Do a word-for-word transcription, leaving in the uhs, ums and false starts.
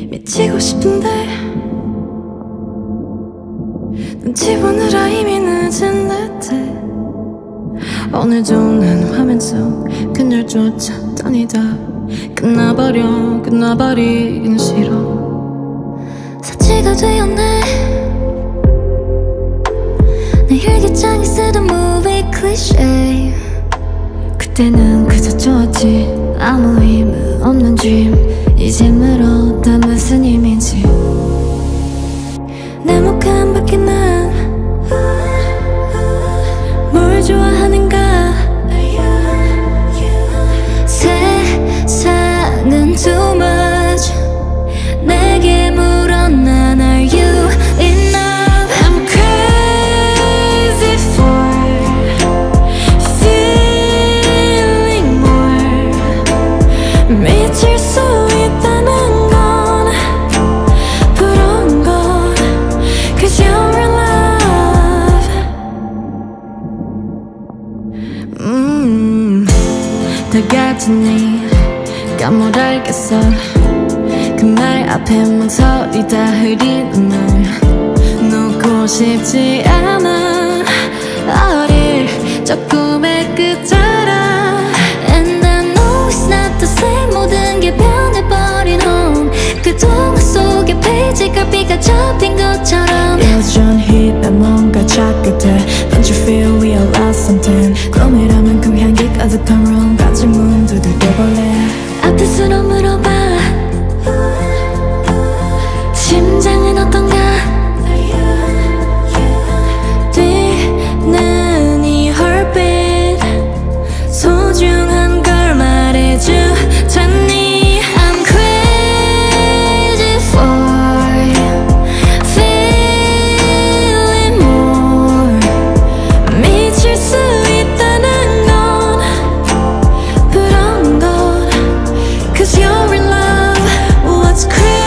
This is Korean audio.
미치고 싶은데 눈치 보느라 이미 늦은 듯해. 오늘도 난 화면 속 그녀를 쫓았더니 다 끝나버려. 끝나버리긴 싫어. 사치가 되었네. 내 일기장에 쓰던 movie cliché. 그때는 그저 좋았지. 아무 의미 없는 dream. 이제 물어 다 무슨 의미인지. 내 목한 바퀴 난 뭘 좋아하는가. 세상은 too much. 내게 물어난 are you enough. I'm crazy for feeling more. 미칠 수 있다는 건 부러운 건 Cause you're in love. 음, 다가지니까 뭘 알겠어. 그 말 앞에 망설이 다 흐리는 말 놓고 싶지 않아. 어릴 적 꿈의 끝자락. And I know it's not the same. 모든 게 변해버린 home. 그 동화 속의 페이지가 비가 접힌 것처럼 여전히 난 뭔가 찾게 돼. Don't you feel we all lost something. 꿈이라면 그 향기 가득한 room 같이 문 두들겨볼래. 앞에서로 물어봐. 심장은 어떤가. 뛰는 이 heartbeat 소중한 걸 말해주잖니. I'm crazy for feeling more. 미칠 수 있다는 건 부러운 건 Cause you're in love. What's crazy